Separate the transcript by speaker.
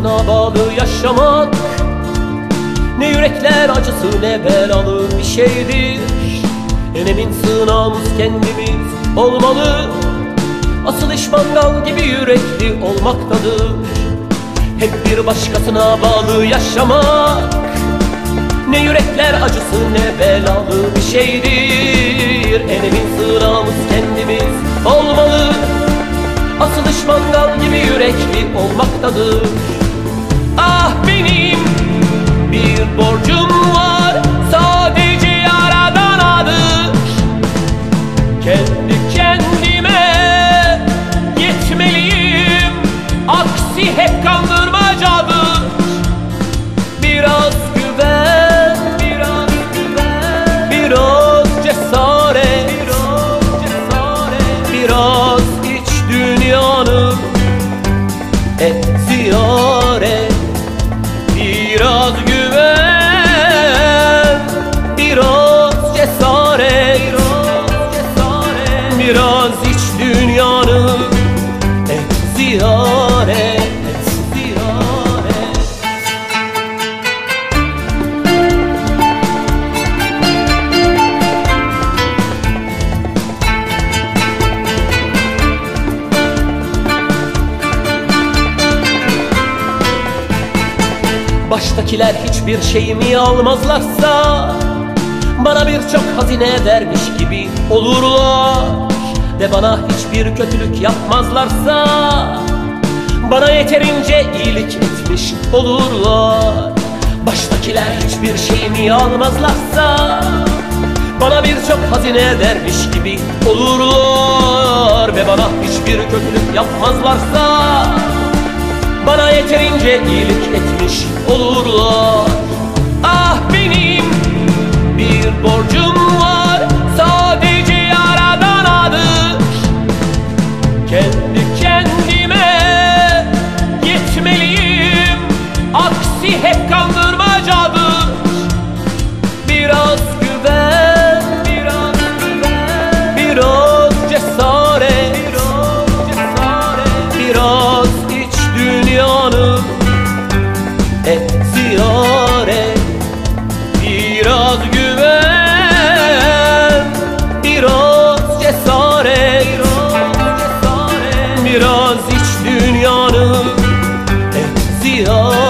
Speaker 1: başkasına bağlı yaşamak ne yürekler acısı ne belalı bir şeydir. Enemin sığınağımız kendimiz olmalı. Asıl iş mangal gibi yürekli olmaktadır. Hep bir başkasına bağlı yaşamak ne yürekler acısı ne belalı bir şeydir. Enemin sığınağımız kendimiz olmalı. Asıl iş mangal gibi yürekli olmaktadır. Ah benim bir borcum var, sadece Yaradana'dır. Kendi kendime yetmeliyim, aksi hep kandırmacadır. Biraz güven, biraz güven, biraz cesaret, biraz iç dünyanı et ziyaret. Biraz güven, biraz cesaret, biraz iç dünyanı et ziyaret. Baştakiler hiçbir şeyimi almazlarsa bana birçok hazine vermiş gibi olurlar. Ve bana hiçbir kötülük yapmazlarsa bana yeterince iyilik etmiş olurlar. Baştakiler hiçbir şeyimi almazlarsa bana birçok hazine vermiş gibi olurlar. Ve bana hiçbir kötülük yapmazlarsa bana yeterince iyilik etmiş olurlar. Ah benim bir borcum var, sadece Yaradana'dır. Kendi kendime yetmeliyim, aksi hep kandırmacadır. Biraz güven, biraz güven, biraz cesaret, biraz iç dünyanı et ziyaret. Biraz güven, biraz cesaret, biraz iç dünyanı et ziyaret.